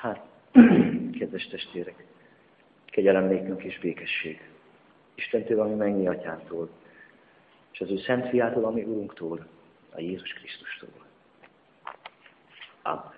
Hát, kedves testvérek, kegyelem nékünk és békesség. Istentől, ami mennyi atyától, és az ő szent fiától, ami Urunktól, a Jézus Krisztustól. Amen.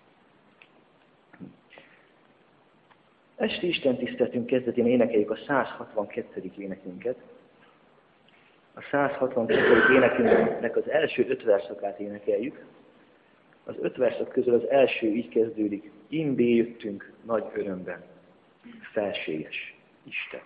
Esti Isten tiszteletünk kezdetén énekeljük a 162. énekünket. A 162. énekünknek az első 5 verszakát énekeljük. Az 5 verszak közül az első így kezdődik: Imbé jöttünk nagy örömben, felséges Isten.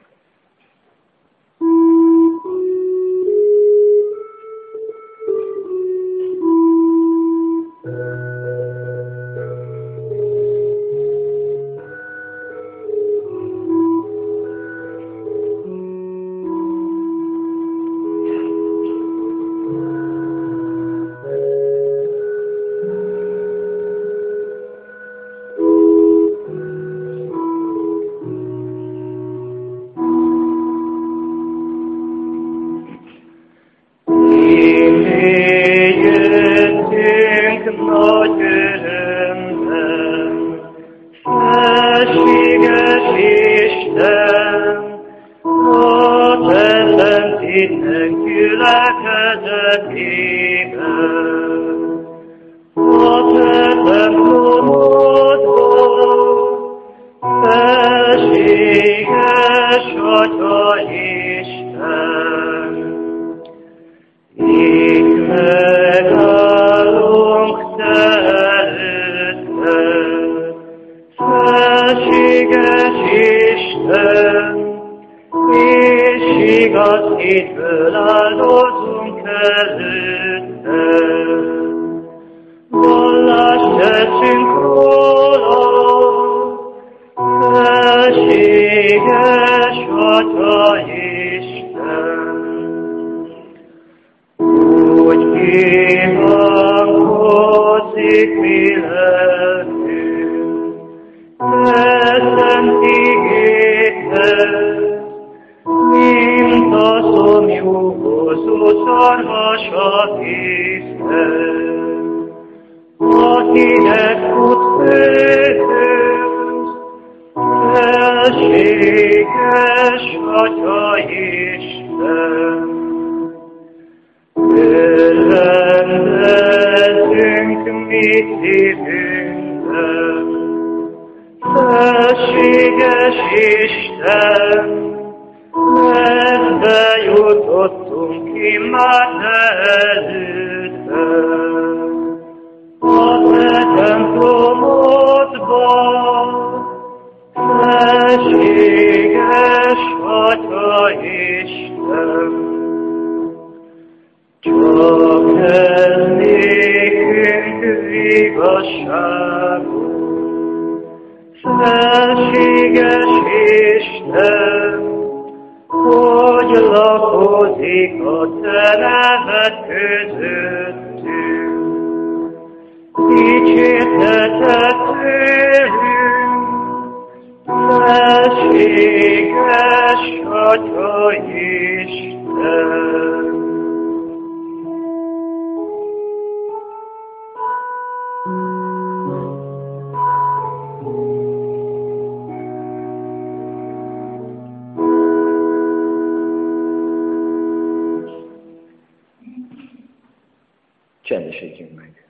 Csendesedjünk meg.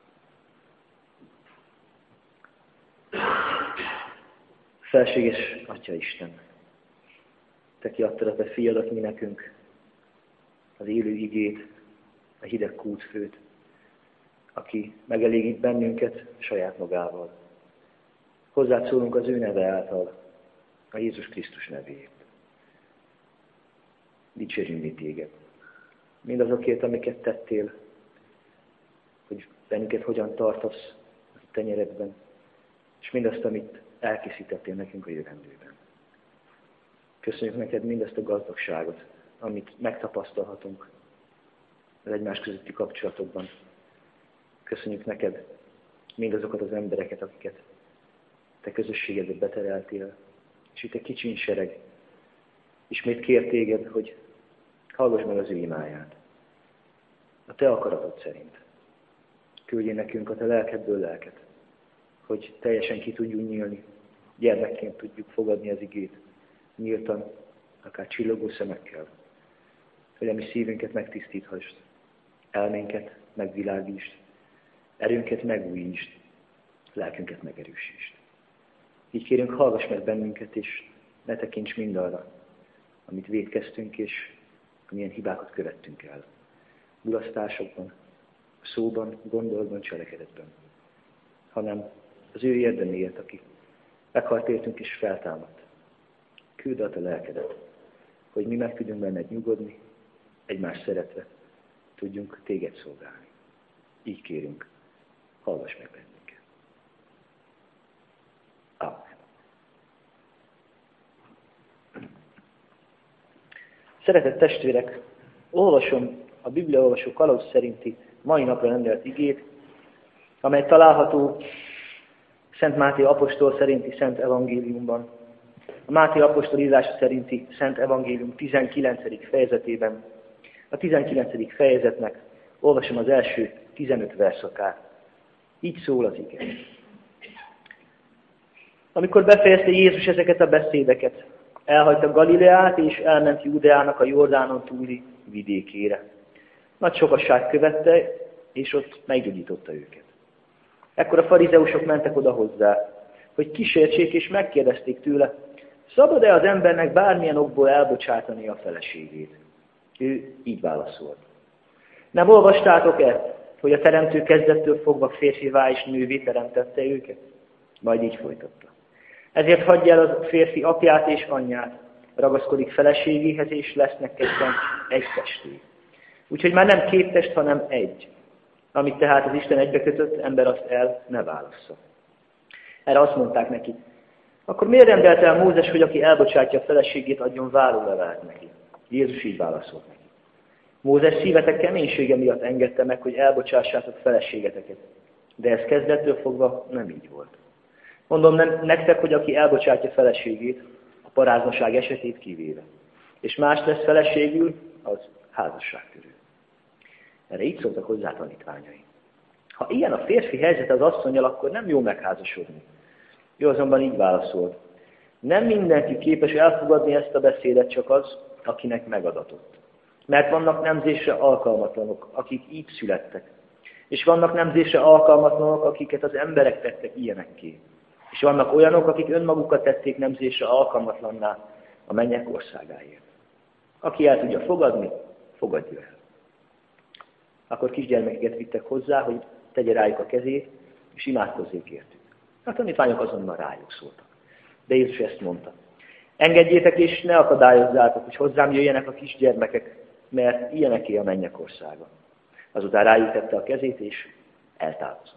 Felséges Atya Isten, Te kiadtad a Te fiadat mi nekünk, az élő igét, a hideg kútfőt, aki megelégít bennünket saját magával. Hozzád szólunk az ő neve által, a Jézus Krisztus nevéért. Dicsérjünk mi Téged. Mindazokért, amiket tettél, hogy bennünket hogyan tartasz a tenyeredben, és mindazt, amit elkészítettél nekünk a jövendőben. Köszönjük neked mindazt a gazdagságot, amit megtapasztalhatunk az egymás közötti kapcsolatokban. Köszönjük neked mindazokat az embereket, akiket te közösségedbe betereltél, és itt egy kicsin sereg ismét kér téged, hogy hallgass meg az ő imáját. A te akaratod szerint. Küldjél nekünk a te lelkedből lelket, hogy teljesen ki tudjunk nyílni, gyermekként tudjuk fogadni az igét, nyíltan, akár csillogó szemekkel, hogy a mi szívünket megtisztíthasd, elménket megvilágítsd, erőnket megújítsd, lelkünket megerősítsd. Így kérünk, hallgass meg bennünket, és ne tekints mindarra, amit vétkeztünk, és amilyen hibákat követtünk el. Mulasztásokban, szóban, gondolatban, cselekedetben, hanem az ő érdeméért, aki meghalt értünk és feltámadt. Küld át a lelkedet, hogy mi meg tudjunk benned nyugodni, egymást szeretve tudjunk téged szolgálni. Így kérünk, hallgass meg bennünket. Amen. Szeretett testvérek, olvasom a Bibliaolvasó kalauz szerinti mai napra rendelt igét, amely található Szent Máté apostol szerinti Szent Evangéliumban, a Máté apostol írása szerinti Szent Evangélium 19. fejezetében. A 19. fejezetnek olvasom az első 15 verszakát. Így szól az ige. Amikor befejezte Jézus ezeket a beszédeket, elhagyta Galileát és elment Júdeának a Jordánon túli vidékére. Nagy sokaság követte, és ott meggyógyította őket. Ekkor a farizeusok mentek oda hozzá, hogy kísértsék, és megkérdezték tőle, szabad-e az embernek bármilyen okból elbocsátani a feleségét? Ő így válaszolt. Nem olvastátok-e, hogy a teremtő kezdettől fogva férfivá és nővé teremtette őket? Majd így folytatta. Ezért hagyja el a férfi apját és anyját, ragaszkodik feleségéhez, és lesznek ketten egy testé. Úgyhogy már nem két test, hanem egy. Amit tehát az Isten egybekötött, ember azt el ne válassza. Erre azt mondták neki, akkor miért rendelt el Mózes, hogy aki elbocsátja a feleségét, adjon vállólevelet neki? Jézus így válaszolt neki. Mózes szívetek keménysége miatt engedte meg, hogy elbocsássátok feleségeteket. De ez kezdettől fogva nem így volt. Mondom nektek, hogy aki elbocsátja feleségét, a paráznaság esetét kivéve. És más lesz feleségül, az házasság körül. Erre így szóltak hozzá tanítványai. Ha ilyen a férfi helyzet az asszonnyal, akkor nem jó megházasodni. Ő azonban így válaszolt. Nem mindenki képes elfogadni ezt a beszédet, csak az, akinek megadatott. Mert vannak nemzésre alkalmatlanok, akik így születtek. És vannak nemzésre alkalmatlanok, akiket az emberek tettek ilyenekké. És vannak olyanok, akik önmagukat tették nemzésre alkalmatlanná a mennyek országáért. Aki el tudja fogadni, fogadja el. Akkor kisgyermekeket vittek hozzá, hogy tegye rájuk a kezét, és imádkozzék értük. A tanítványok azonnal rájuk szóltak. De Jézus ezt mondta. Engedjétek és ne akadályozzátok, hogy hozzám jöjjenek a kisgyermekek, mert ilyeneké a mennyek országa. Azután rájuk tette a kezét, és eltávozott.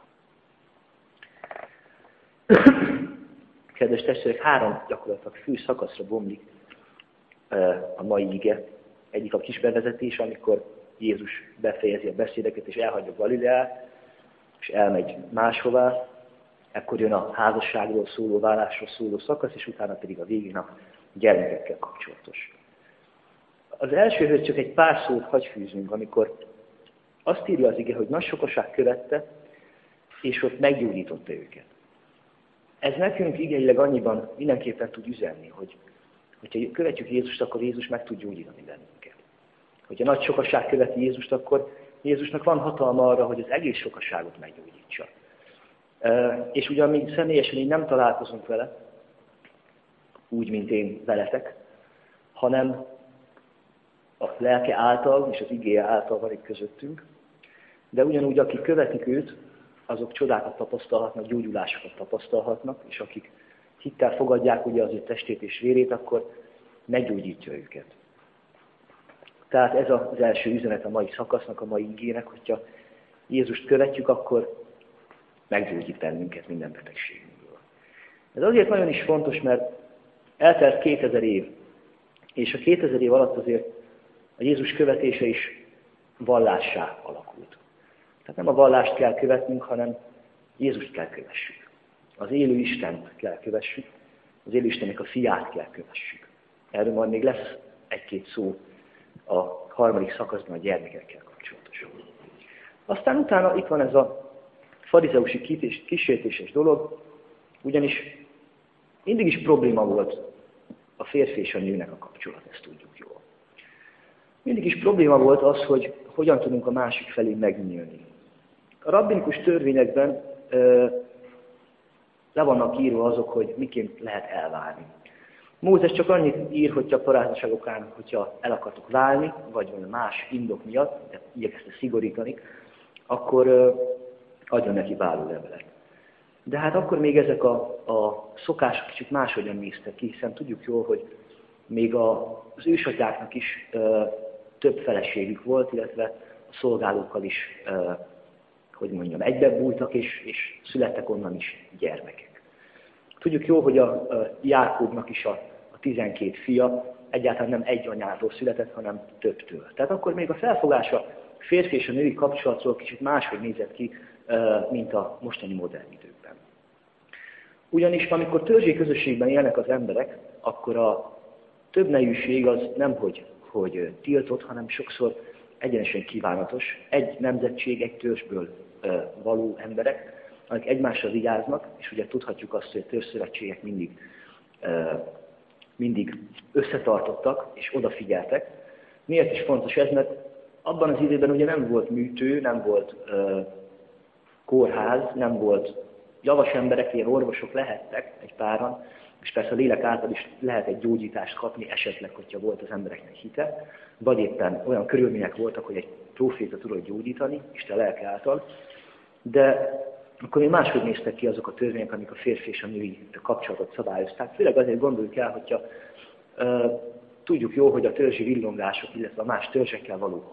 Kedves testvérek, 3 gyakorlatilag fő szakaszra bomlik a mai ige. Egyik a kis bevezetés, amikor Jézus befejezi a beszédeket, és elhagyja Galileát, és elmegy máshová. Ekkor jön a házasságról szóló, válásról szóló szakasz, és utána pedig a végén a gyermekekkel kapcsolatos. Az elsőhöz csak egy pár szót hagy fűzünk, amikor azt írja az ige, hogy nagy sokaság követte, és ott meggyógyította őket. Ez nekünk igeileg annyiban mindenképpen tud üzenni, hogy hogyha követjük Jézust, akkor Jézus meg tud gyógyítani bennünket. Hogyha nagy sokaság követi Jézust, akkor Jézusnak van hatalma arra, hogy az egész sokaságot meggyógyítsa. És ugyan mi személyesen így nem találkozunk vele, úgy, mint én veletek, hanem a lelke által és az igéje által van itt közöttünk, de ugyanúgy, akik követik őt, azok csodákat tapasztalhatnak, gyógyulásokat tapasztalhatnak, és akik hittel fogadják ugye az ő testét és vérét, akkor meggyógyítja őket. Tehát ez az első üzenet a mai szakasznak, a mai igének, hogyha Jézust követjük, akkor meggyógyít bennünket minden betegségünkből. Ez azért nagyon is fontos, mert eltelt 2000 év, és a 2000 év alatt azért a Jézus követése is vallássá alakult. Tehát nem a vallást kell követnünk, hanem Jézust kell kövessük. Az élő Istent kell kövessük, az élő Istennek a fiát kell kövessük. Erről majd még lesz egy-két szó a harmadik szakaszban a gyermekekkel kapcsolatosan. Aztán utána itt van ez a farizeusi kísértéses dolog, ugyanis mindig is probléma volt a férfi és a nőnek a kapcsolat, ezt tudjuk jól. Mindig is probléma volt az, hogy hogyan tudunk a másik felé megnyílni. A rabbinikus törvényekben le vannak írva azok, hogy miként lehet elválni. Mózes csak annyit ír, hogyha paráznaságokán, hogyha el akartok válni, vagy valami más indok miatt, de igyekezte szigorítani, akkor adjon neki vállólevelet. De hát akkor még ezek a szokások kicsit máshogyan néztek ki, hiszen tudjuk jól, hogy még az ősatyáknak is több feleségük volt, illetve a szolgálókkal is, egybebújtak, és születtek onnan is gyermekek. Tudjuk jól, hogy a Jákóbnak is a 12 fia egyáltalán nem egy anyától született, hanem többtől. Tehát akkor még a felfogása férfi és a női kapcsolatról kicsit máshogy nézett ki, mint a mostani modern időkben. Ugyanis amikor törzsi közösségben élnek az emberek, akkor a többnejűség az nem hogy tiltott, hanem sokszor egyenesen kívánatos. Egy nemzetség, egy törzsből való emberek, akik egymásra vigyáznak, és ugye tudhatjuk azt, hogy a törzsszövetségek mindig összetartottak és odafigyeltek. Miért is fontos ez? Mert abban az időben ugye nem volt műtő, nem volt kórház, nem volt javas emberek, ilyen orvosok lehettek egy páran, és persze a lélek által is lehet egy gyógyítást kapni, esetleg, hogyha volt az embereknek hite, vagy éppen olyan körülmények voltak, hogy egy próféta tudott gyógyítani, Isten lelke által, de akkor még máshogy néztek ki azok a törvények, amik a férfi és a női kapcsolatot szabályozták. Főleg azért gondoljuk el, hogyha tudjuk jó, hogy a törzsi villongások, illetve a más törzsekkel való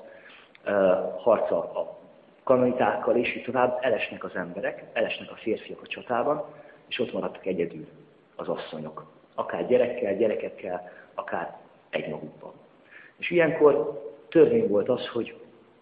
harca a kanonitákkal, és így tovább elesnek az emberek, elesnek a férfiak a csatában, és ott maradtak egyedül az asszonyok. Akár gyerekekkel, akár egymagukban. És ilyenkor törvény volt az, hogy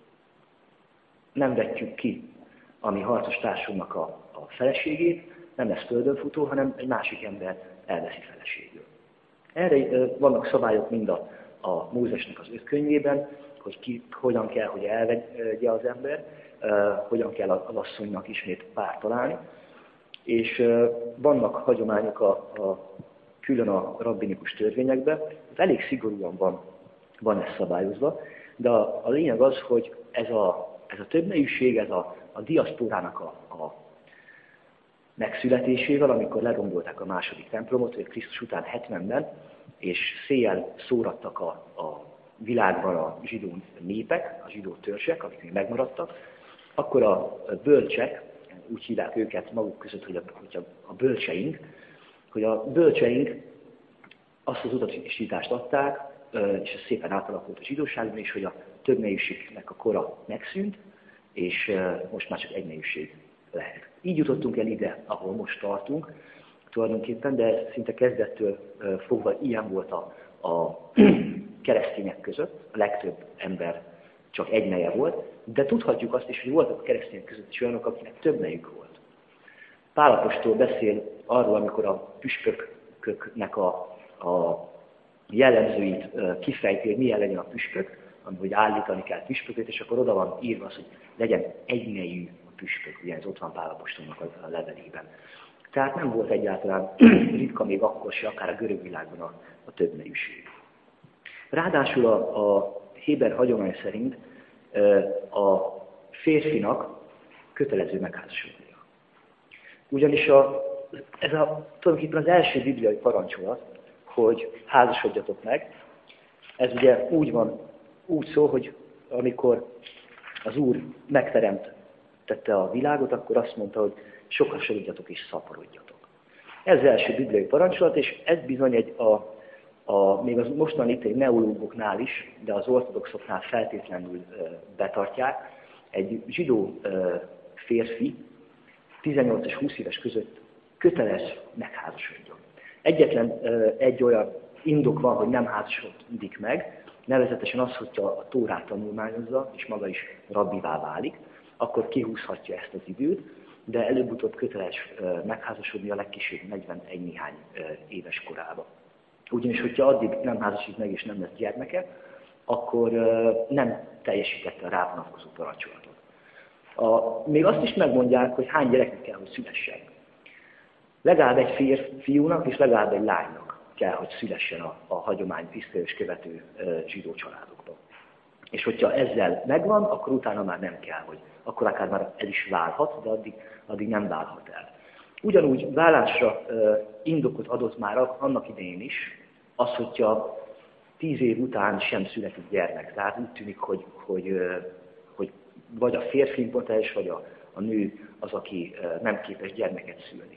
nem vetjük ki a mi harcos társunknak a feleségét, nem lesz földönfutó, hanem egy másik ember elveszi feleségül. Erre vannak szabályok mind a Mózesnek az 5 könyvében, hogy hogyan kell, hogy elvegye az ember, hogyan kell az asszonynak ismét párt találni. És vannak hagyományok külön a rabbinikus törvényekben, elég szigorúan van ez szabályozva, de a lényeg az, hogy ez a többnejűség, ez a diaszporának a megszületésével, amikor lerombolták a második templomot, hogy Krisztus után 70-ben, és széjjel szórattak a világban a zsidó népek, a zsidó törzsek, akik még megmaradtak, akkor a bölcsek, úgy hívják őket maguk között, hogy a bölcseink, hogy a bölcseink azt az utasítást adták, és ez szépen átalakult a zsidóságban is, hogy a többnejűségnek a kora megszűnt, és most már csak egynejűség lehet. Így jutottunk el ide, ahol most tartunk tulajdonképpen, de ez szinte kezdettől fogva ilyen volt a keresztények között, a legtöbb ember csak egy neje volt, de tudhatjuk azt is, hogy voltak a keresztények között is olyanok, akinek több nejük volt. Pál apostol beszél arról, amikor a püspököknek a jellemzőit kifejti, hogy milyen legyen a püspök, hogy állítani kell püspököt, és akkor oda van írva az, hogy legyen egynejű a püspök, ugye ez ott van Pál apostolnak a levelében. Tehát nem volt egyáltalán ritka még akkor se, akár a görög világban a többnejűség. Ráadásul a héber hagyomány szerint a férfinak kötelező megházasodnia. Ugyanis ez tulajdonképpen az első bibliai parancsolat, hogy házasodjatok meg. Ez ugye úgy szól, hogy amikor az Úr megteremtette a világot, akkor azt mondta, hogy sokasodjatok és szaporodjatok. Ez az első bibliai parancsolat, és ez bizony még az mostani itt neológoknál is, de az ortodoxoknál feltétlenül betartják, egy zsidó férfi 18 és 20 éves között köteles megházasodjon. Egyetlen egy olyan indok van, hogy nem házasodik meg, nevezetesen az, hogyha a Tórát tanulmányozza, és maga is rabbivá válik, akkor kihúzhatja ezt az időt, de előbb-utóbb köteles megházasodni a legkisebb 41 néhány éves korában. Ugyanis, hogyha addig nem házasít meg és nem lesz gyermeke, akkor nem teljesítette a rá vonatkozó parancsolatot. Még azt is megmondják, hogy hány gyereknek kell, hogy szülessen. Legalább egy fiúnak és legalább egy lánynak kell, hogy szülessen a hagyomány tisztelés követő zsidó családokban. És hogyha ezzel megvan, akkor utána már nem kell, hogy akkor akár már el is válhat, de addig nem válhat el. Ugyanúgy vállásra indokot adott már annak idején is, az, hogyha 10 év után sem születik gyermek. Tehát úgy tűnik, hogy vagy a férfi impotens, vagy a nő az, aki nem képes gyermeket szülni.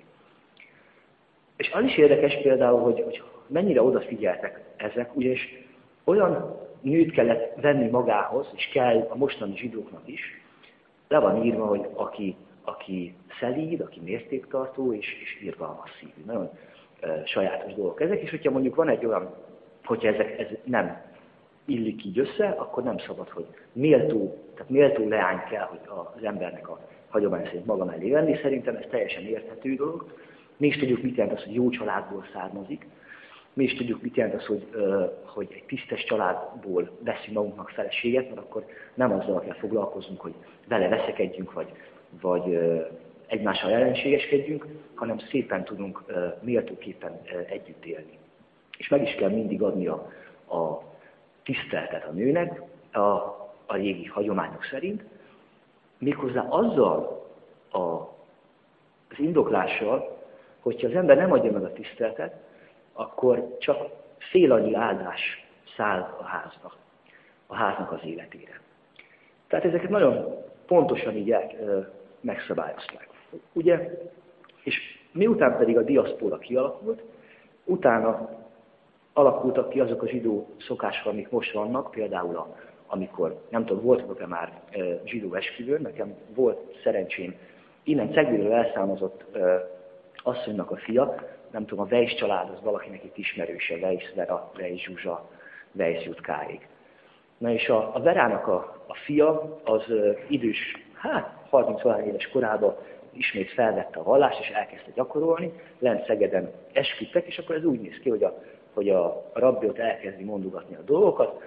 És az is érdekes például, hogy mennyire odafigyeltek ezek, ugyanis olyan nőt kellett venni magához, és kell a mostani zsidóknak is, le van írva, hogy aki szelíd, aki mértéktartó és irgalmas szívű. Nagyon sajátos dolgok ezek, és hogyha mondjuk van egy olyan, hogyha ez nem illik így össze, akkor nem szabad, hogy méltó leány kell, hogy az embernek a hagyomány szerint maga mellé venni. Szerintem ez teljesen érthető dolog. Mi is tudjuk, mit jelent az, hogy jó családból származik. Mi is tudjuk, mit jelent az, hogy egy tisztes családból veszünk magunknak feleséget, mert akkor nem azzal kell foglalkozunk, hogy vele veszekedjünk, vagy egymással ellenségeskedjünk, hanem szépen tudunk méltóképpen együtt élni. És meg is kell mindig adni a tiszteletet a nőnek, a régi hagyományok szerint, méghozzá azzal az indoklással, hogyha az ember nem adja meg a tiszteletet, akkor csak fél annyi áldás száll a háznak az életére. Tehát ezeket nagyon pontosan így megszabályozták. Ugye? És miután pedig a diaszpóra kialakult, utána alakultak ki azok a zsidó szokások, amik most vannak, például amikor, nem tudom, voltatok-e már zsidó esküvőn, nekem volt szerencsém, innen Cegléről elszámozott asszonynak a fia, nem tudom, a Weiss család az valakinek itt ismerőse, Weiss Vera, Weiss Zsuzsa, Weiss Jutkáig. Na és a Verának a fia az idős, 30-valány éves korában ismét felvette a vallást, és elkezdte gyakorolni, lent Szegeden esküdtek, és akkor ez úgy néz ki, hogy a rabbi ott elkezdi mondogatni a dolgokat,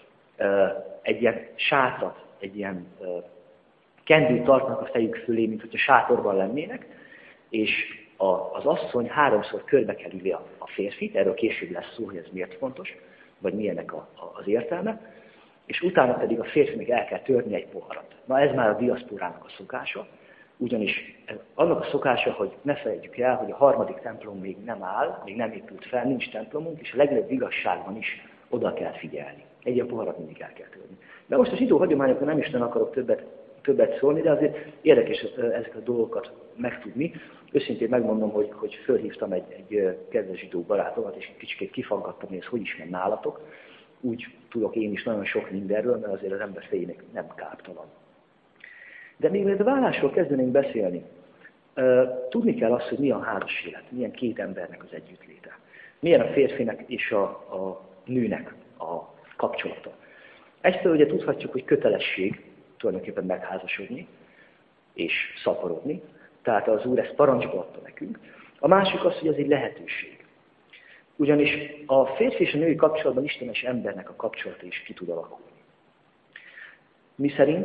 egy ilyen sátrat, egy ilyen kendőt tartnak a fejük fölé, mint hogyha sátorban lennének, és az asszony 3-szor körbe kerüli a férfit, erről később lesz szó, hogy ez miért fontos, vagy milyennek az értelme, és utána pedig a férfinek el kell törni egy poharat. Na ez már a diaszpórának a szokása, ugyanis annak a szokása, hogy ne felejtjük el, hogy a harmadik templom még nem áll, még nem épült fel, nincs templomunk, és a legnagyobb igazságban is oda kell figyelni. Egy ilyen poharat mindig el kell törni. De most a zsidó hagyományokra nem is akarok többet szólni, de azért érdekes ezeket a dolgokat megtudni. Őszintén megmondom, hogy fölhívtam egy kedves zsidó barátomat, és egy kicsit kifaggattam, hogy ez hogy is ment nálatok. Úgy tudok én is nagyon sok mindenről, mert azért az ember fejének nem káptalan. De még mielőtt a vállásról kezdenénk beszélni, tudni kell azt, hogy mi a házas élet, milyen két embernek az együttléte. Milyen a férfinek és a nőnek a kapcsolata. Egyfelől ugye tudhatjuk, hogy kötelesség tulajdonképpen megházasodni és szaporodni, tehát az Úr ezt parancsba adta nekünk. A másik az, hogy ez egy lehetőség. Ugyanis a férfi és a női kapcsolatban istenes embernek a kapcsolata is ki tud alakulni. Miszerint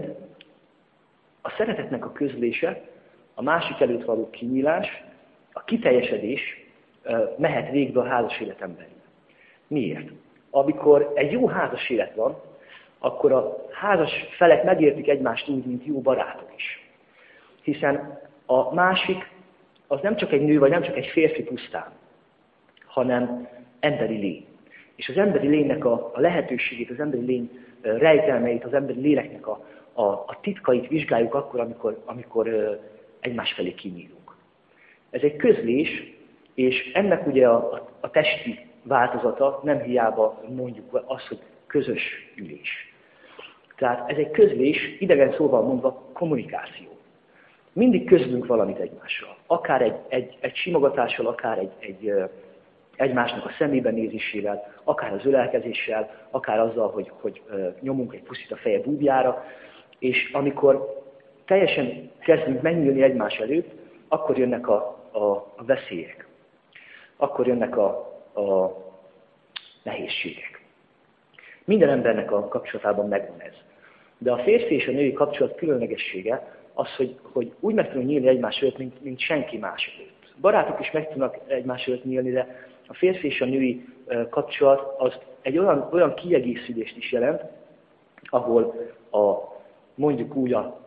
a szeretetnek a közlése, a másik előtt való kinyílás, a kiteljesedés mehet végbe a házas életen belül. Miért? Amikor egy jó házas élet van, akkor a házas felek megértik egymást úgy, mint jó barátok is. Hiszen a másik az nem csak egy nő, vagy nem csak egy férfi pusztán, hanem emberi lény. És az emberi lénynek a lehetőségét, az emberi lény rejtelmeit, az emberi léleknek a titkait vizsgáljuk akkor, amikor egymás felé kinyílunk. Ez egy közlés, és ennek ugye a testi változata nem hiába mondjuk azt, hogy közös ülés. Tehát ez egy közlés, idegen szóval mondva kommunikáció. Mindig közlünk valamit egymással. Akár egy simogatással, akár egymásnak a szemébe nézésével, akár az ölelkezéssel, akár azzal, hogy nyomunk egy puszit a feje búbjára, és amikor teljesen kezdünk megnyílni egymás előtt, akkor jönnek a veszélyek. Akkor jönnek a nehézségek. Minden embernek a kapcsolatában megvan ez. De a férfi és a női kapcsolat különlegessége az, hogy úgy meg tudunk nyílni egymás előtt, mint senki más előtt. Barátok is meg tudnak egymás előtt nyílni, de a férfi és a női kapcsolat az egy olyan kiegészülést is jelent, ahol mondjuk úgy a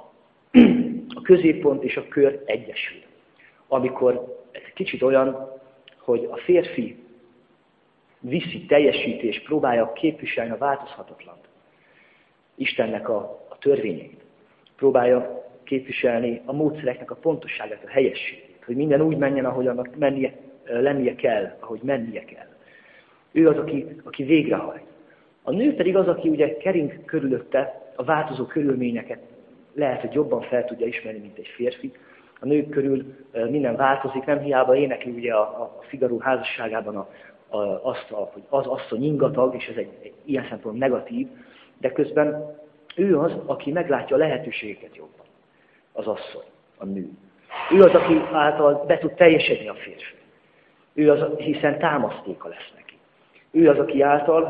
középpont és a kör egyesül. Amikor ez kicsit olyan, hogy a férfi viszi, teljesíti és próbálja képviselni a változhatatlant, Istennek a törvényeit. Próbálja képviselni a módszereknek a pontosságát, a helyességét, hogy minden úgy menjen, ahogy annak lennie kell, ahogy mennie kell. Ő az, aki végrehajt. A nő pedig az, aki ugye kering körülötte a változó körülményeket lehet, hogy jobban fel tudja ismerni, mint egy férfi. A nők körül minden változik, nem hiába énekli ugye a Figaro házasságában hogy az asszony ingatag, és ez egy ilyen szempontból negatív, de közben ő az, aki meglátja a lehetőségeket jobban. Az asszony, a nő. Ő az, aki által be tud teljesedni a férfi. Ő az, hiszen támasztéka lesz neki. Ő az, aki által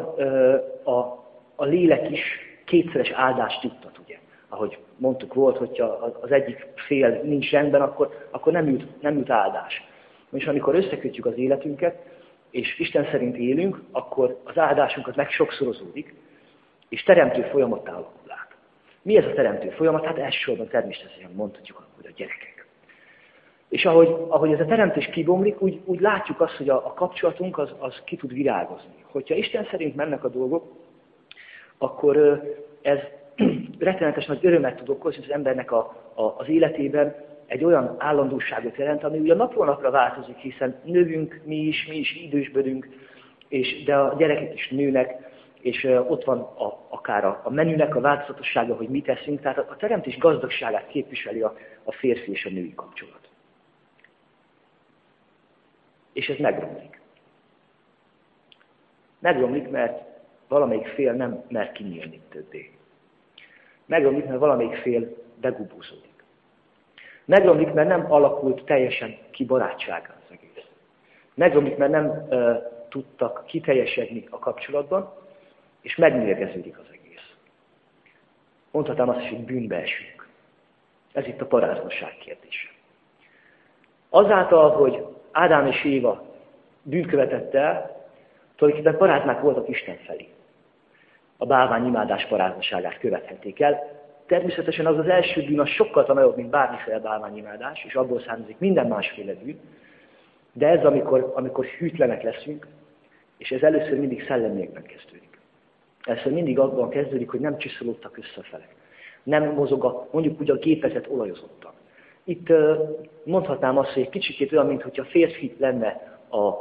a lélek is kétszeres áldást juttat, ugye. Ahogy mondtuk volt, hogyha az egyik fél nincs rendben, akkor nem jut áldás. És amikor összekötjük az életünket, és Isten szerint élünk, akkor az áldásunkat meg sokszorozódik, és teremtő folyamattá alakul át. Mi ez a teremtő folyamat? Hát elsősorban természetesen mondhatjuk, hogy a gyerekek. És ahogy ez a teremtés kibomlik, úgy látjuk azt, hogy a kapcsolatunk az ki tud virágozni. Hogyha Isten szerint mennek a dolgok, akkor ez rettenetes nagy örömet tud okozni az embernek az életében, egy olyan állandóságot jelent, ami ugye napról napra változik, hiszen növünk, mi is idősbödünk, de a gyerekek is nőnek, és ott van akár a menünek a változatossága, hogy mit eszünk, tehát a teremtés gazdagságát képviseli a férfi és a női kapcsolat. És ez megromlik. Megromlik, mert valamelyik fél nem mer kinyílni többé. Megromlik, mert valamelyik fél begubózódik. Megromlik, mert nem alakult teljesen ki barátsága az egész. Megromlik, mert nem tudtak kiteljesedni a kapcsolatban, és megmérgeződik az egész. Mondhatnám azt is, hogy bűnbe esünk. Ez itt a paráznosság kérdése. Azáltal, hogy Ádám és Éva bűnt követett el, tulajdonképpen paráznák voltak Isten felé. A bálványimádás paráznosságát követhették el. Természetesen az első bűn az sokkal nagyobb, mint bármiféle bálványimádás, és abból származik minden másféle bűn. De ez, amikor hűtlenek leszünk, és ez először mindig szellemiekben kezdődik. Először mindig abban kezdődik, hogy nem csiszolódtak össze a felek. Nem mozog mondjuk úgy a gépezet olajozottan. Itt mondhatnám azt, hogy egy kicsikét olyan, mintha férfi lenne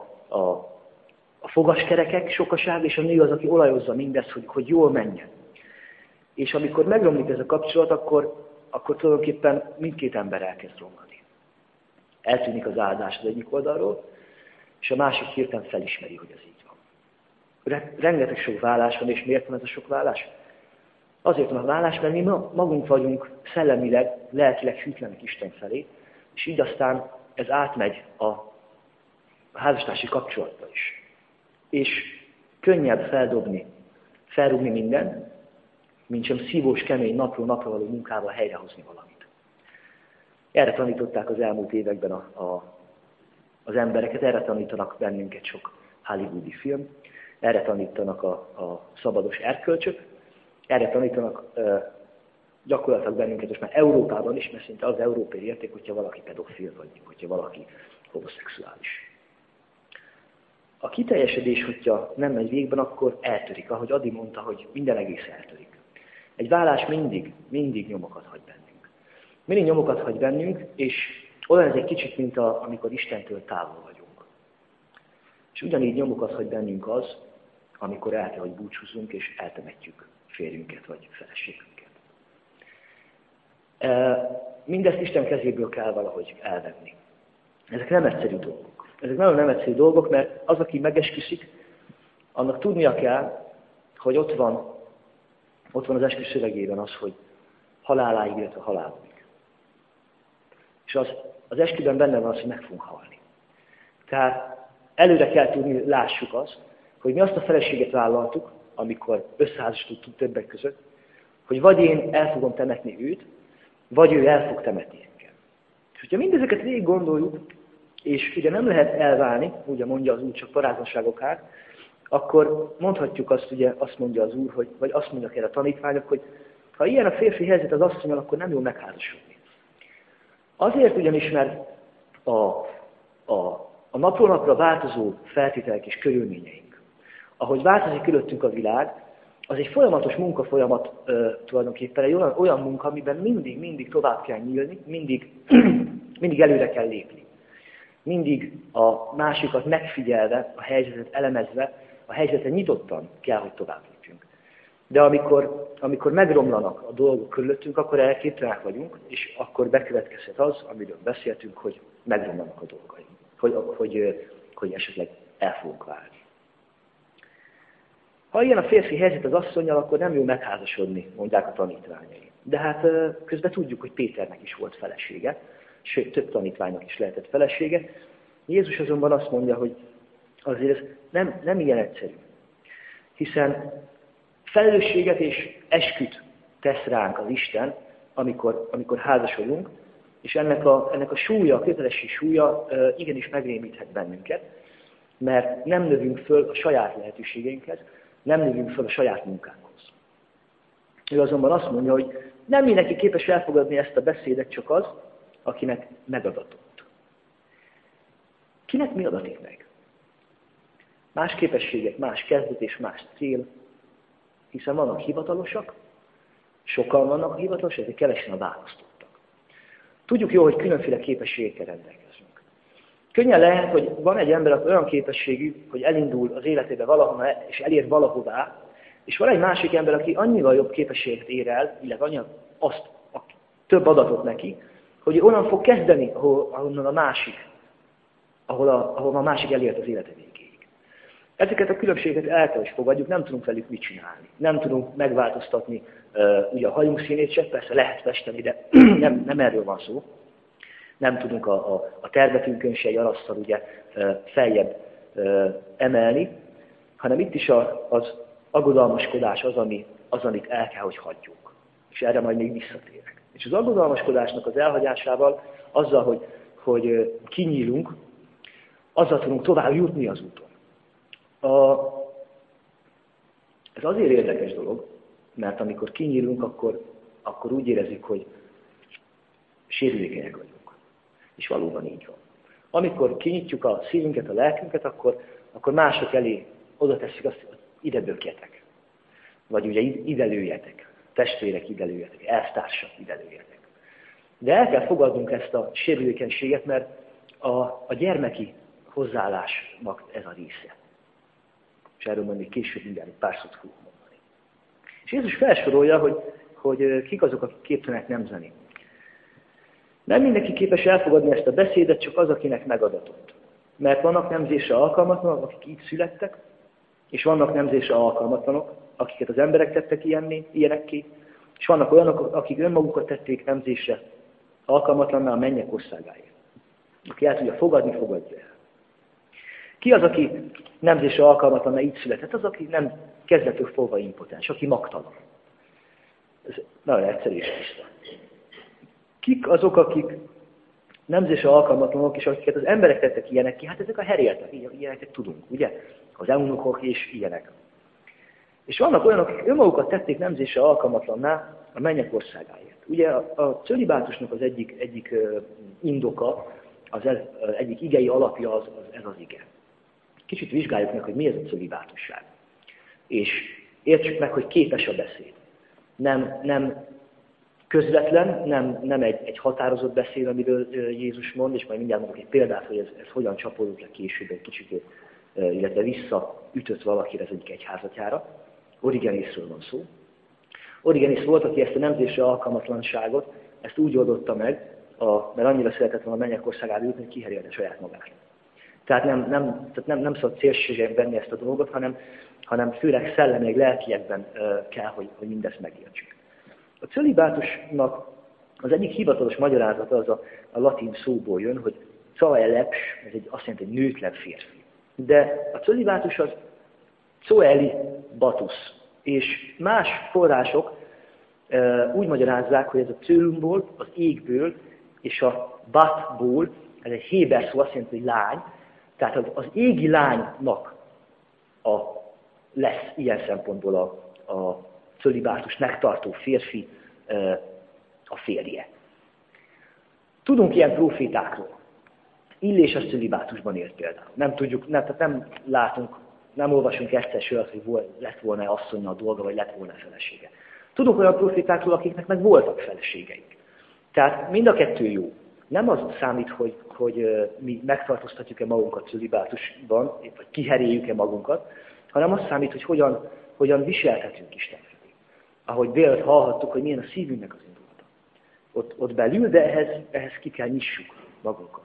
a fogaskerekek sokaság, és a nő az, aki olajozza mindezt, hogy jól menjen. És amikor megromlik ez a kapcsolat, akkor tulajdonképpen mindkét ember elkezd romlani. Eltűnik az áldás az egyik oldalról, és a másik hirtelen felismeri, hogy ez így van. Rengeteg sok válás van, és miért van ez a sok válás? Azért van a válás, mert mi magunk vagyunk szellemileg, lelkileg hűtlenek Isten felé, és így aztán ez átmegy a házastársi kapcsolatba is. És könnyebb felrúgni mindent, mint sem szívós, kemény, napról napra való munkával helyrehozni valamit. Erre tanították az elmúlt években az embereket, erre tanítanak bennünket sok hollywoodi film, erre tanítanak a szabados erkölcsök, erre tanítanak gyakorlatilag bennünket most már Európában is, mert szinte az európai érték, hogyha valaki pedofil vagy, hogyha valaki homoszexuális. A kiteljesedés, hogyha nem megy végben, akkor eltörik, ahogy Adi mondta, hogy minden egész eltörik. Egy vállás mindig nyomokat hagy bennünk. Mindig nyomokat hagy bennünk, és olyan ez egy kicsit, mint amikor Istentől távol vagyunk. És ugyanígy nyomokat hagy bennünk az, amikor el kell, hogy búcsúzzunk, és eltemetjük férjünket, vagy feleségünket. Mindezt Isten kezéből kell valahogy elvenni. Ezek nem egyszerű dolgok. Ezek nagyon nem egyszerű dolgok, mert az, aki megesküszik, annak tudnia kell, hogy ott van az eskü szövegében az, hogy haláláig, illetve halálig. És az esküben benne van az, hogy meg fogunk halni. Tehát előre kell tudni, lássuk azt, hogy mi azt a feleséget vállaltuk, amikor összeházasodtunk többek között, hogy vagy én el fogom temetni őt, vagy ő el fog temetni engem. És hogyha mindezeket végig gondoljuk, és ugye nem lehet elválni, ugye mondja az Úr, csak parázonságok át, akkor mondhatjuk azt, ugye azt mondja az Úr, vagy azt mondják el a tanítványok, hogy ha ilyen a férfi helyzet az asszonnyal, akkor nem jó megházasodni. Azért ugyanis, mert a napról napra változó feltételek és körülményeink, ahogy változik körülöttünk a világ, az egy folyamatos munkafolyamat tulajdonképpen, egy olyan munka, amiben mindig tovább kell nyílni, mindig előre kell lépni. Mindig a másikat megfigyelve, a helyzetet elemezve, a helyzetet nyitottan kell, hogy tovább lépjünk. De amikor megromlanak a dolgok körülöttünk, akkor elképtelenek vagyunk, és akkor bekövetkezhet az, amiről beszéltünk, hogy megromlanak a dolgaink. Hogy esetleg el fogunk válni. Ha ilyen a férfi helyzet az asszonnyal, akkor nem jó megházasodni, mondják a tanítványai. De hát közben tudjuk, hogy Péternek is volt felesége, sőt, több tanítványnak is lehetett felesége. Jézus azonban azt mondja, hogy azért ez nem ilyen egyszerű. Hiszen felelősséget és esküt tesz ránk az Isten, amikor házasodunk, és ennek a súlya, a kötelesség súlya igenis megrémíthet bennünket, mert nem növünk föl a saját lehetőségeinkhez, nem növünk föl a saját munkánkhoz. Ő azonban azt mondja, hogy nem mindenki képes elfogadni ezt a beszédet, csak az, akinek megadatott. Kinek mi adatik meg? Más képességek, más kezdet és más cél, hiszen vannak hivatalosak, sokan vannak a hivatalosak, de kevesen a választottak. Tudjuk jó, hogy különféle képességekkel rendelkezünk. Könnyen lehet, hogy van egy ember, aki olyan képességű, hogy elindul az életébe valahova, és elér valahová, és van egy másik ember, aki annyival jobb képességet ér el, illetve több adatot neki, hogy onnan fog kezdeni, ahol a másik elért az élete végéig. Ezeket a különbségeket el kell, hogy fogadjuk, nem tudunk velük mit csinálni. Nem tudunk megváltoztatni ugye a hajunk színét se, persze lehet festeni, de nem erről van szó. Nem tudunk a termetünkön se egy arasszal ugye feljebb emelni, hanem itt is az aggodalmaskodás az, amit el kell, hogy hagyjuk. És erre majd még visszatérek. És az aggodalmaskodásnak az elhagyásával, azzal, hogy kinyílunk, azzal tudunk tovább jutni az úton. Ez azért érdekes dolog, mert amikor kinyílunk, akkor úgy érezzük, hogy sérülékenyek vagyunk. És valóban így van. Amikor kinyitjuk a szívünket, a lelkünket, akkor mások elé oda tesszük azt, hogy ide bökjetek. Vagy ugye ide lőjetek. Testvérek ide lőjetek. Elvtársak ide lőjetek. De el kell fogadnunk ezt a sérülékenységet, mert a gyermeki hozzáállásnak ez a része. És erről majd még később mindjárt egy pár szót fogunk mondani. És Jézus felsorolja, hogy kik azok, akik képtelenek nemzeni. Nem mindenki képes elfogadni ezt a beszédet, csak az, akinek megadatott. Mert vannak nemzésre alkalmatlanok, akik így születtek, és vannak nemzésre alkalmatlanok, akiket az emberek tettek ilyenekké, és vannak olyanok, akik önmagukat tették nemzésre alkalmatlanná a mennyek országáért. Aki el tudja fogadni, fogadja el. Ki az, aki nemzésre alkalmatlanná így született? Az, aki nem kezdetől fogva impotens, aki magtalan. Ez nagyon egyszerű és tiszta. Kik azok, akik nemzésre alkalmatlanok, és akiket az emberek tettek ilyenek ki? Hát ezek a heréltek, ilyeneket tudunk, ugye? Az eunuchok és ilyenek. És vannak olyanok, akik önmagukat tették nemzésre alkalmatlanná a mennyek országáért. Ugye a cölibátusnak az egyik indoka, egyik igei alapja ez az ige. Kicsit vizsgáljuk meg, hogy mi ez a cölibátusság. És értsük meg, hogy képes a beszéd. Nem közvetlen, nem egy határozott beszéd, amiről Jézus mond, és majd mindjárt mondok egy példát, hogy ez hogyan csapódott le később egy kicsit, illetve visszaütött valakire az egyik egyházatjára. Origenészről van szó. Origenész volt, aki ezt a nemzésre alkalmatlanságot, ezt úgy oldotta meg, mert annyira szeretett volna a mennyek országába jutni, hogy kiherélte saját magát. Tehát nem szabad célségben venni ezt a dolgot, hanem főleg szellemileg, lelkiekben kell, hogy mindezt megértsük. A cölibátusnak az egyik hivatalos magyarázata az a latin szóból jön, hogy coeleps, ez azt jelenti, hogy nőtlen férfi. De a cölibátus az coelibatus, és más források úgy magyarázzák, hogy ez a tőlumból, az égből és a batból, ez egy héber szó, azt jelenti, hogy lány, tehát az égi lánynak lesz ilyen szempontból a cölibátus megtartó férfi a férje. Tudunk ilyen profétákról. Illés a cölibátusban élt például. Nem tudjuk, nem látunk, nem olvasunk egyszer olyat, hogy lett volna asszonya a dolga, vagy lett volna felesége. Tudunk olyan profétákról, akiknek meg voltak feleségeik. Tehát mind a kettő jó. Nem az számít, hogy mi megtartóztatjuk-e magunkat cölibátusban, vagy kiheréljük-e magunkat, hanem az számít, hogy hogyan viseltetünk Isten felé. Ahogy délután hallhattuk, hogy milyen a szívünknek az indulata. Ott belül, de ehhez ki kell nyissuk magunkat.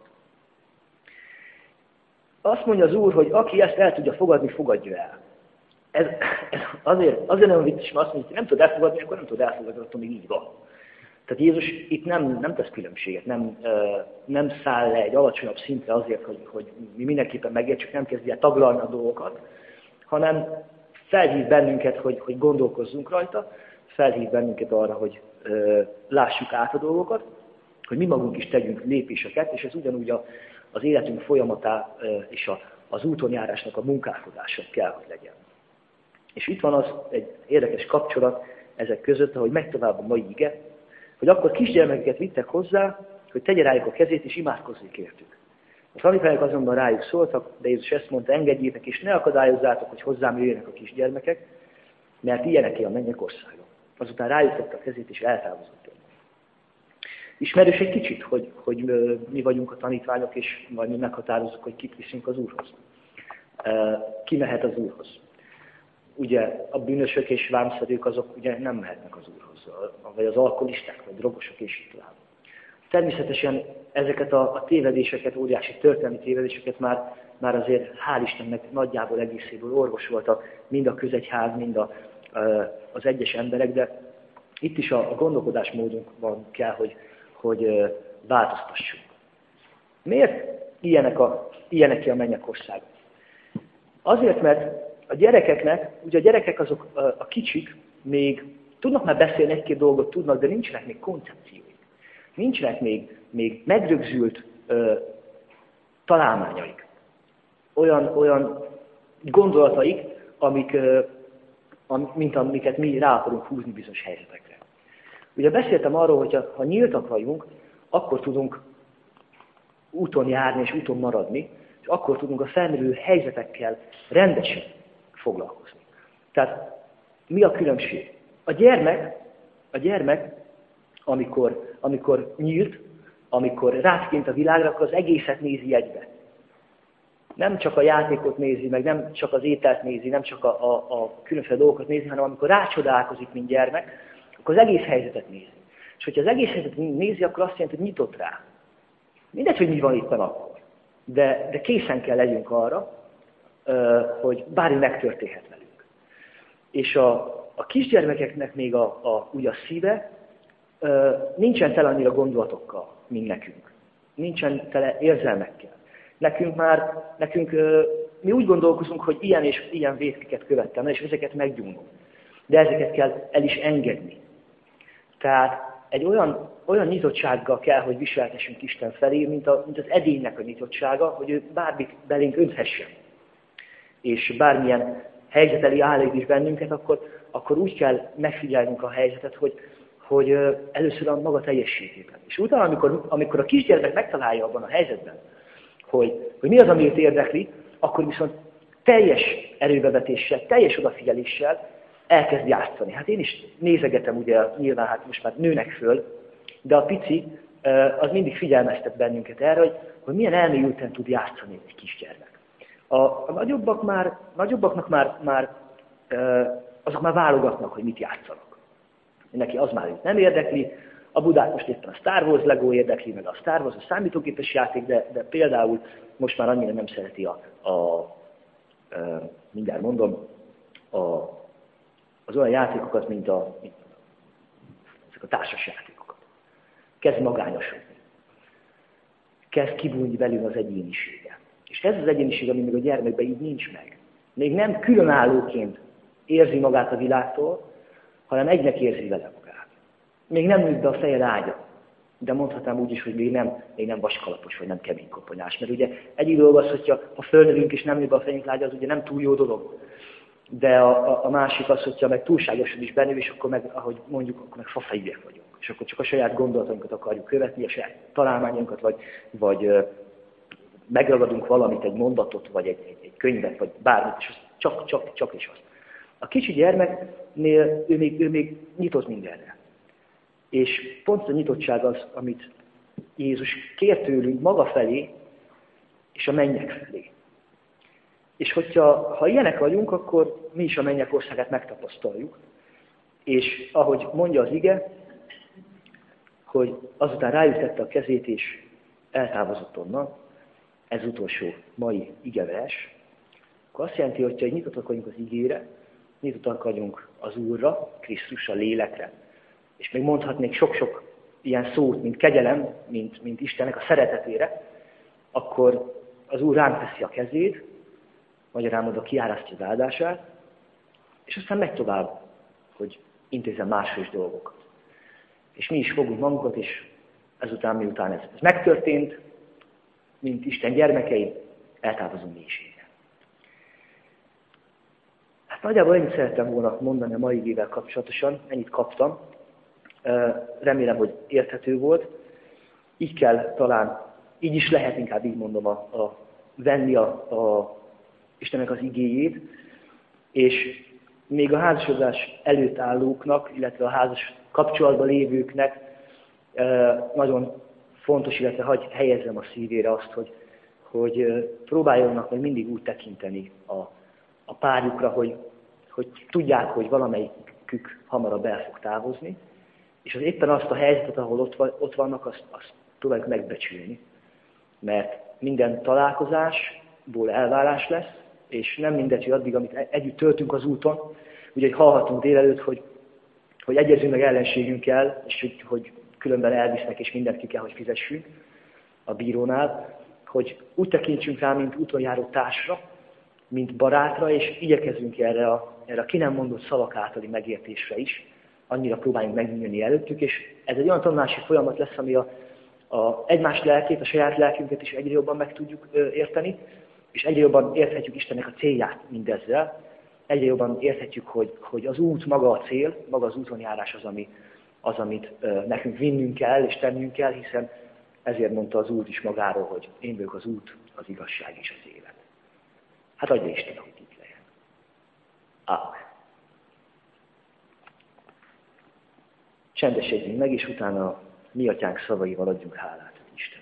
Azt mondja az Úr, hogy aki ezt el tudja fogadni, fogadja el. Ez azért nem vicces, mert azt mondja, hogy nem tud elfogadni, akkor nem tud elfogadni, attól még így van. Tehát Jézus itt nem tesz különbséget, nem száll le egy alacsonyabb szintre azért, hogy mi mindenképpen megértsük, nem kezdi el taglalni a dolgokat, hanem felhív bennünket, hogy gondolkozzunk rajta, felhív bennünket arra, hogy lássuk át a dolgokat, hogy mi magunk is tegyünk lépéseket, és ez ugyanúgy az életünk folyamatá és az úton járásnak a munkálkodása kell, hogy legyen. És itt van az egy érdekes kapcsolat ezek között, ahogy megy tovább a mai ige, hogy akkor kisgyermekeket vittek hozzá, hogy tegye rájuk a kezét és imádkozzék értük. A tanítványok azonban rájuk szóltak, de Jézus ezt mondta, engedjétek és ne akadályozzátok, hogy hozzám jöjjenek a kisgyermekek, mert ilyeneké a mennyek országa. Azután rájuk tette a kezét és eltávozott. Ismerős egy kicsit, hogy mi vagyunk a tanítványok, és majd mi meghatározzuk, hogy kit viszünk az Úrhoz. Ki mehet az Úrhoz. Ugye a bűnösök és vámszedők azok ugye nem mehetnek az Úrhoz, vagy az alkoholisták, vagy drogosok és így tovább. Természetesen ezeket a tévedéseket, óriási történelmi tévedéseket már azért hál' Istennek nagyjából egészéből orvosolta mind a közegyház, mind az egyes emberek, de itt is a gondolkodásmódunkban kell, hogy változtassunk. Miért ilyenek ki a mennyek országa? Azért, mert a gyerekeknek, ugye a gyerekek azok a kicsik, még tudnak már beszélni, egy-két dolgot tudnak, de nincsenek még koncepcióik. Nincsenek még megrögzült találmányaik. Olyan gondolataik, mint amiket mi rá akarunk húzni bizonyos helyzetekre. Ugye beszéltem arról, hogy ha nyíltak vagyunk, akkor tudunk úton járni és úton maradni, és akkor tudunk a felmerülő helyzetekkel rendesen foglalkozni. Tehát mi a különbség? A gyermek amikor nyílt, amikor rátekint a világra, akkor az egészet nézi egybe. Nem csak a játékot nézi, meg nem csak az ételt nézi, nem csak a különféle dolgokat nézi, hanem amikor rácsodálkozik, mint gyermek, akkor az egész helyzetet nézi. És hogyha az egész helyzetet nézi, akkor azt jelenti, hogy nyitott rá. Mindegy, hogy mi van éppen akkor. De készen kell legyünk arra, hogy bármi megtörténhet velünk. És a kisgyermekeknek még úgy a szíve nincsen tele annyira gondolatokkal, mint nekünk. Nincsen tele érzelmekkel. Mi úgy gondolkozunk, hogy ilyen és ilyen vétkeket követtem, és ezeket meggyújnom. De ezeket kell el is engedni. Tehát egy olyan nyitottsággal kell, hogy viseltessünk Isten felé, mint az edénynek a nyitottsága, hogy ő bármit belénk önthessen. És bármilyen helyzet elé állít is bennünket, akkor úgy kell megfigyelnünk a helyzetet, hogy először a maga teljességében. És utána, amikor a kisgyermek megtalálja abban a helyzetben, hogy mi az, ami őt érdekli, akkor viszont teljes erőbevetéssel, teljes odafigyeléssel elkezd játszani. Hát én is nézegetem, ugye nyilván hát most már nőnek föl, de a pici az mindig figyelmeztet bennünket erre, hogy milyen elmélyülten tud játszani egy kisgyermek. A nagyobbaknak már azok már válogatnak, hogy mit játszanak. Neki az már nem érdekli, a Budát most éppen a Star Wars Lego érdekli, meg a Star Wars a számítógépes játék, de például most már annyira nem szereti mindjárt mondom, az olyan játékokat, mint ezek a társas játékokat. Kezd magányosodni. Kezd kibújni belül az egyénisége. És ez az egyéniség, ami még a gyermekben így nincs meg. Még nem különállóként érzi magát a világtól, hanem egynek érzi vele magát. még nem nőtt be a fejed ágya. De mondhatnám úgy is, hogy még nem vaskalapos, vagy nem kemény koponyás. Mert ugye egyik dolog az, hogyha ha fölnövünk és nem nő be a fejünk lágya, az ugye nem túl jó dolog. De a másik az, hogyha meg túlságosan is benő, és akkor meg, ahogy mondjuk, akkor meg fafejűek vagyunk. És akkor csak a saját gondolatainkat akarjuk követni, a saját találmányainkat, vagy megragadunk valamit, egy mondatot, vagy egy könyvet, vagy bármit, és csak is azt. A kicsi gyermeknél ő még nyitott mindenre. És pont a nyitottság az, amit Jézus kér tőlünk maga felé, és a mennyek felé. És ha ilyenek vagyunk, akkor mi is a mennyek országát megtapasztaljuk. És ahogy mondja az ige, hogy azután rájuk tette a kezét, és eltávozott onnan, ez utolsó mai igevers, akkor azt jelenti, hogy ha nyitottak vagyunk az igére, nyitottak vagyunk az Úrra, Krisztusra, lélekre, és még mondhatnék sok-sok ilyen szót, mint kegyelem, mint Istennek a szeretetére, akkor az Úr ránk teszi a kezét, magyarán mondva kiárasztja az áldását, és aztán megy tovább, hogy intézzen másra is dolgokat. És mi is fogunk magunkat, és ezután, miután ez megtörtént, mint Isten gyermekei, eltávozunk mi is innen. Hát nagyjából ennyit szerettem volna mondani a mai igével kapcsolatosan, ennyit kaptam. Remélem, hogy érthető volt. Így kell talán, így is lehet, inkább így mondom, venni a Istennek az igéjét, és még a házasodás előtt állóknak, illetve a házas kapcsolatban lévőknek nagyon fontos, illetve hagy helyezzem a szívére azt, hogy próbáljanak meg mindig úgy tekinteni a párjukra, hogy tudják, hogy valamelyikük hamarabb el fog távozni, és az éppen azt a helyzetet, ahol ott vannak, azt próbáljuk megbecsülni. Mert minden találkozásból elválás lesz, és nem mindegy, hogy addig, amit együtt töltünk az úton, ugye, hogy hallhatunk délelőtt, hogy egyezünk meg ellenségünkkel, és hogy különben elvisznek, és mindent ki kell, hogy fizessünk a bírónál, hogy úgy tekintsünk rá, mint úton járó társra, mint barátra, és igyekezzünk erre a ki nem mondott szavak általi megértésre is, annyira próbáljunk megnyílni előttük, és ez egy olyan tanulási folyamat lesz, ami a egymás lelkét, a saját lelkünket is egyre jobban meg tudjuk érteni, és egyre jobban érthetjük Istennek a célját mindezzel, egyre jobban érthetjük, hogy az út maga a cél, maga az útonjárás az, amit nekünk vinnünk kell és tennünk kell, hiszen ezért mondta az Úr is magáról, hogy én vagyok az út, az igazság és az élet. Hát adja Isten, hogy így legyen. Amen. Csendesedjünk meg, és utána mi atyánk szavaival adjunk hálát Istennek.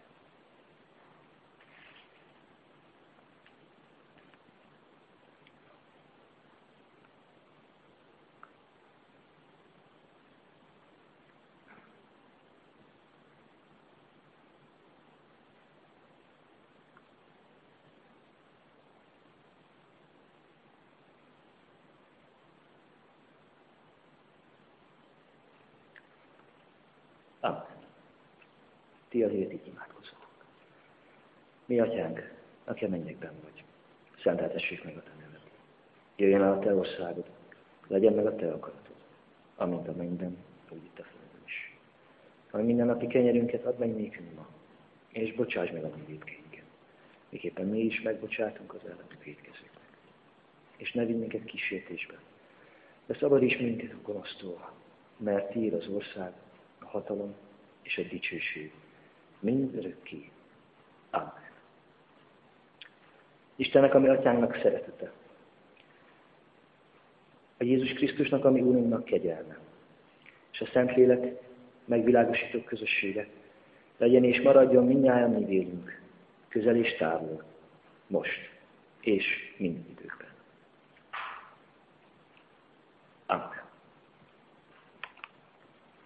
Amen. Ti azért így imádkozol. Mi atyánk, aki a mennyekben vagy, szenteltessék meg a te neved. Jöjjön el a te országod, legyen meg a te akaratod, amint a mennyben, úgy itt a földön is. Ami mindennapi kenyerünket add meg nékünk ma, és bocsáss meg a mi vétkeinket, miképpen mi is megbocsátunk az ellenünk vétkezőknek. És ne vigy minket kísértésbe, de szabadíts minket a gonosztól, mert tiéd az ország, a hatalom és a dicsőség mindörökké. Amen. Istennek, ami atyánknak szeretete, a Jézus Krisztusnak, ami Úrunknak kegyelme, és a Szentlélek megvilágosító közössége legyen és maradjon mindnyájan mi vélünk, közel és távol, most és minden időben.